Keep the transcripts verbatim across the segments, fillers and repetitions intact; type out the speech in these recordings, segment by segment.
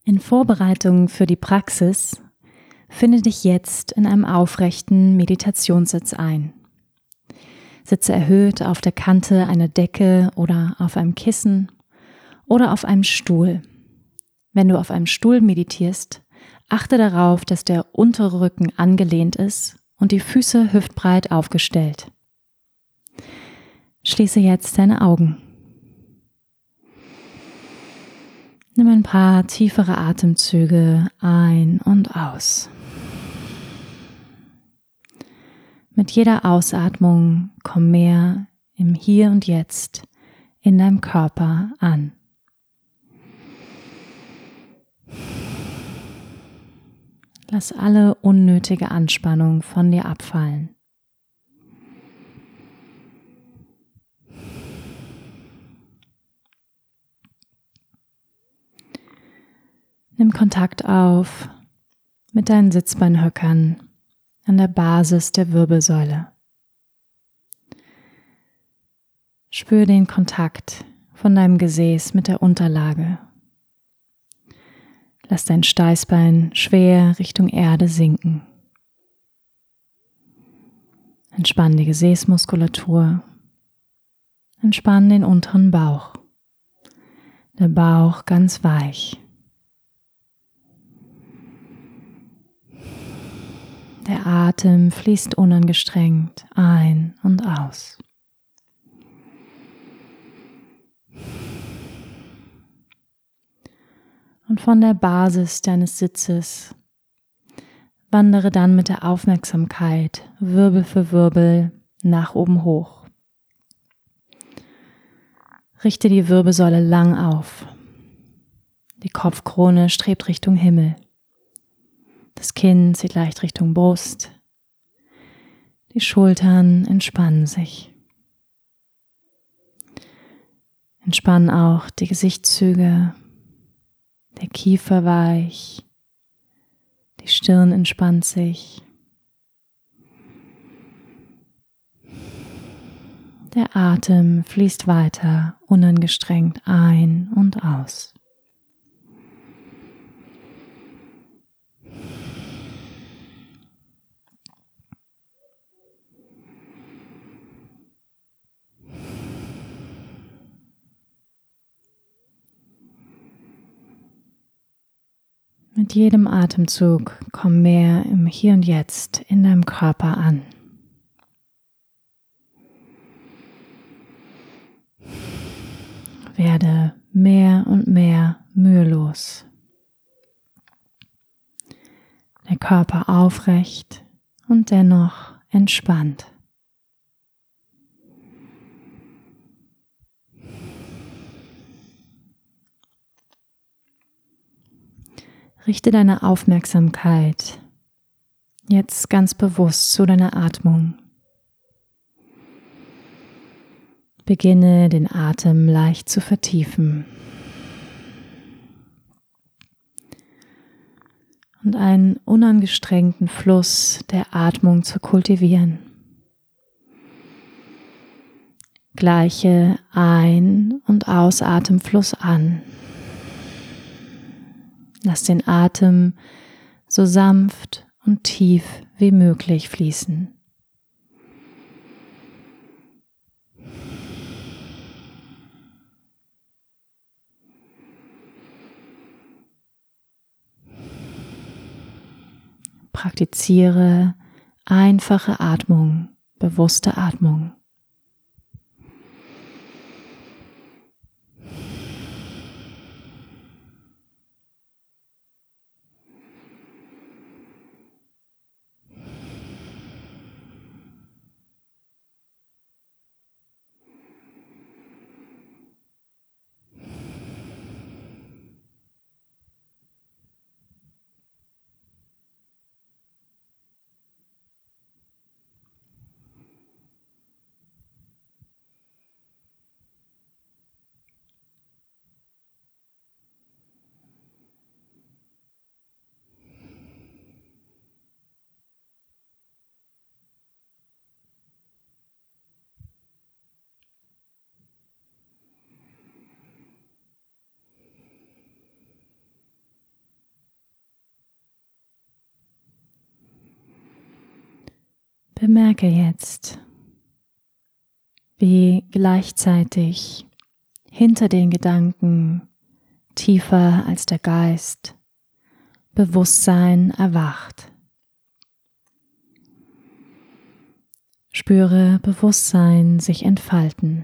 In Vorbereitung für die Praxis finde dich jetzt in einem aufrechten Meditationssitz ein. Sitze erhöht auf der Kante einer Decke oder auf einem Kissen oder auf einem Stuhl. Wenn du auf einem Stuhl meditierst, achte darauf, dass der untere Rücken angelehnt ist und die Füße hüftbreit aufgestellt. Schließe jetzt deine Augen. Nimm ein paar tiefere Atemzüge ein und aus. Mit jeder Ausatmung komm mehr im Hier und Jetzt in deinem Körper an. Lass alle unnötige Anspannung von dir abfallen. Nimm Kontakt auf mit deinen Sitzbeinhöckern an der Basis der Wirbelsäule. Spür den Kontakt von deinem Gesäß mit der Unterlage. Lass dein Steißbein schwer Richtung Erde sinken. Entspann die Gesäßmuskulatur. Entspann den unteren Bauch. Der Bauch ganz weich. Der Atem fließt unangestrengt ein und aus. Und von der Basis deines Sitzes wandere dann mit der Aufmerksamkeit Wirbel für Wirbel nach oben hoch. Richte die Wirbelsäule lang auf. Die Kopfkrone strebt Richtung Himmel. Das Kinn zieht leicht Richtung Brust. Die Schultern entspannen sich. Entspann auch die Gesichtszüge, der Kiefer weich, die Stirn entspannt sich. Der Atem fließt weiter unangestrengt ein und aus. Mit jedem Atemzug komm mehr im Hier und Jetzt in deinem Körper an. Werde mehr und mehr mühelos. Der Körper aufrecht und dennoch entspannt. Richte deine Aufmerksamkeit jetzt ganz bewusst zu deiner Atmung. Beginne den Atem leicht zu vertiefen und einen unangestrengten Fluss der Atmung zu kultivieren. Gleiche Ein- und Ausatemfluss an. Lass den Atem so sanft und tief wie möglich fließen. Praktiziere einfache Atmung, bewusste Atmung. Bemerke jetzt, wie gleichzeitig hinter den Gedanken, tiefer als der Geist, Bewusstsein erwacht. Spüre Bewusstsein sich entfalten.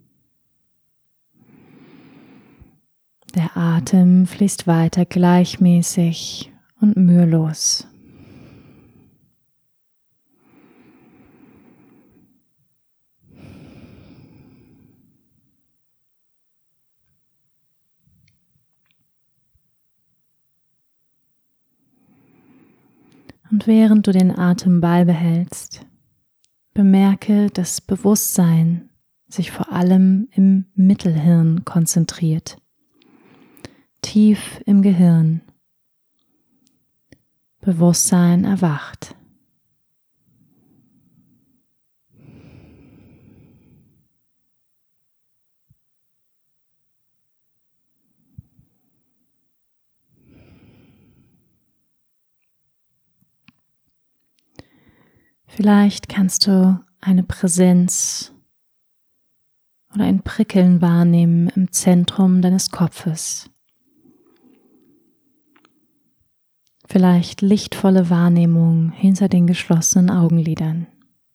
Der Atem fließt weiter gleichmäßig und mühelos. Und während du den Atem beibehältst, bemerke, dass Bewusstsein sich vor allem im Mittelhirn konzentriert, tief im Gehirn. Bewusstsein erwacht. Vielleicht kannst du eine Präsenz oder ein Prickeln wahrnehmen im Zentrum deines Kopfes. Vielleicht lichtvolle Wahrnehmung hinter den geschlossenen Augenlidern.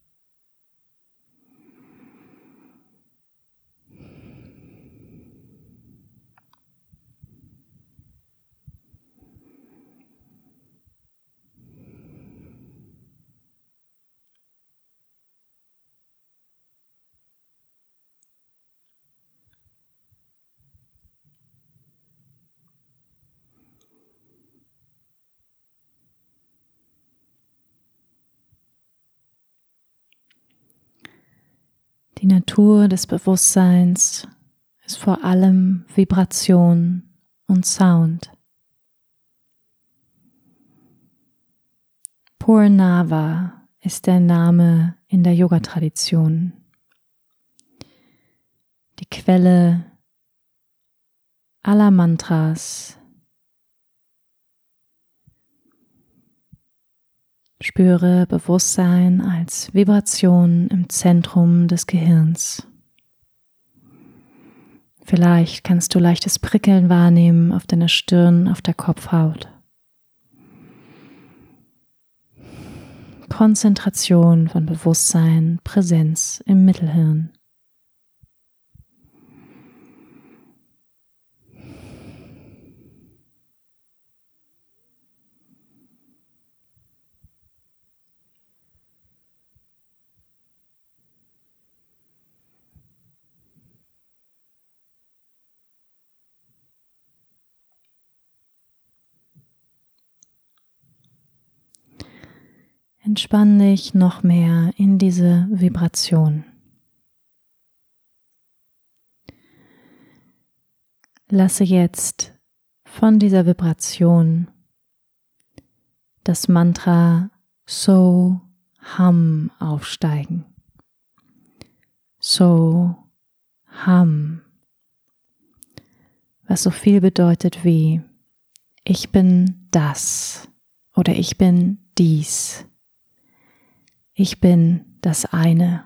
Die Natur des Bewusstseins ist vor allem Vibration und Sound. Purnava ist der Name in der Yoga-Tradition. Die Quelle aller Mantras. Spüre Bewusstsein als Vibration im Zentrum des Gehirns. Vielleicht kannst du leichtes Prickeln wahrnehmen auf deiner Stirn, auf der Kopfhaut. Konzentration von Bewusstsein, Präsenz im Mittelhirn. Entspann dich noch mehr in diese Vibration. Lasse jetzt von dieser Vibration das Mantra So Hum aufsteigen. So Hum, was so viel bedeutet wie ich bin das oder ich bin dies. Ich bin das eine.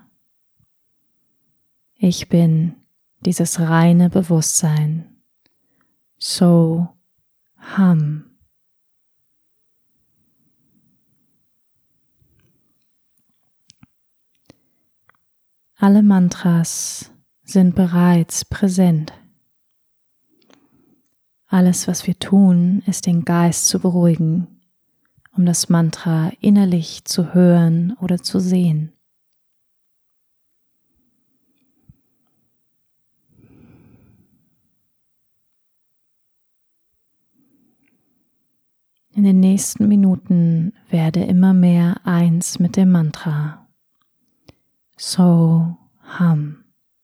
Ich bin dieses reine Bewusstsein. So Hum. Alle Mantras sind bereits präsent. Alles, was wir tun, ist den Geist zu beruhigen, um das Mantra innerlich zu hören oder zu sehen. In den nächsten Minuten werde immer mehr eins mit dem Mantra. So Hum.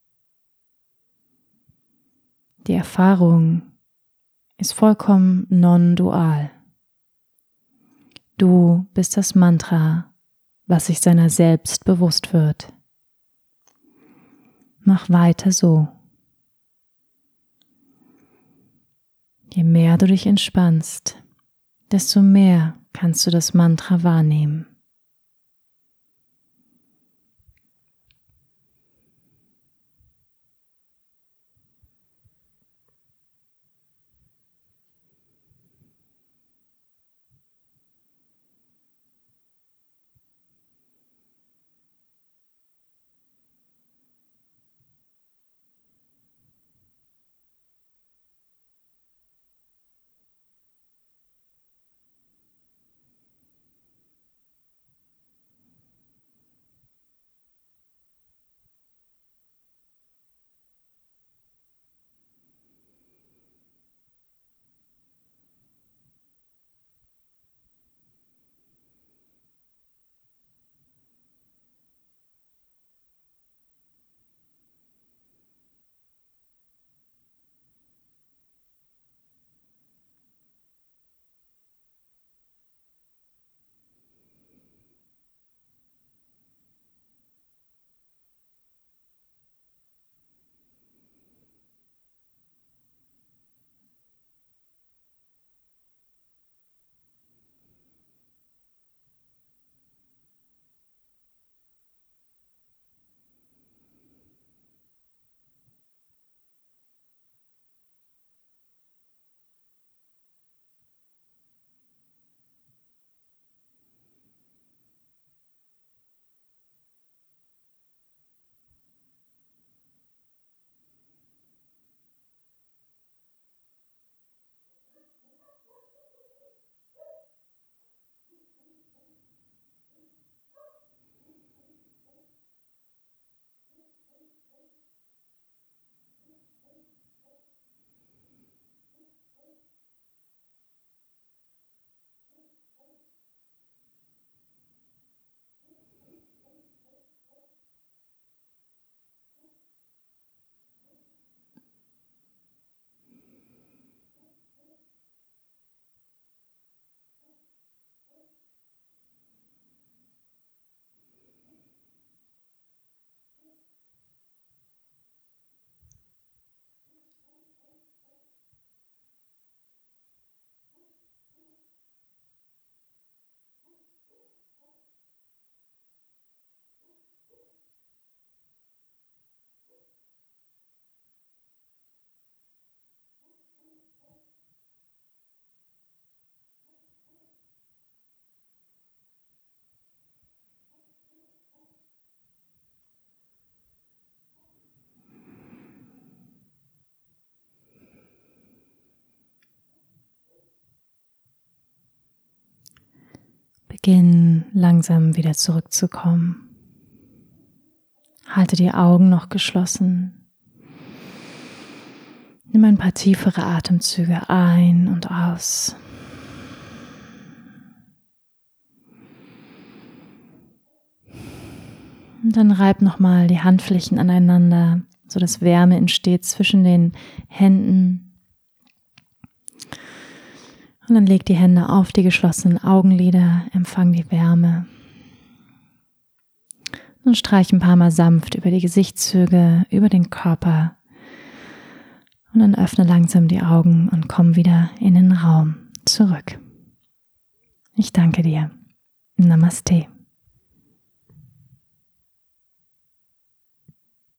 Die Erfahrung ist vollkommen non-dual. Du bist das Mantra, was sich seiner selbst bewusst wird. Mach weiter so. Je mehr du dich entspannst, desto mehr kannst du das Mantra wahrnehmen. Beginn langsam wieder zurückzukommen. Halte die Augen noch geschlossen. Nimm ein paar tiefere Atemzüge ein und aus. Und dann reib nochmal die Handflächen aneinander, sodass Wärme entsteht zwischen den Händen. Und dann leg die Hände auf die geschlossenen Augenlider, empfang die Wärme. Und streich ein paar Mal sanft über die Gesichtszüge, über den Körper. Und dann öffne langsam die Augen und komm wieder in den Raum zurück. Ich danke dir. Namaste.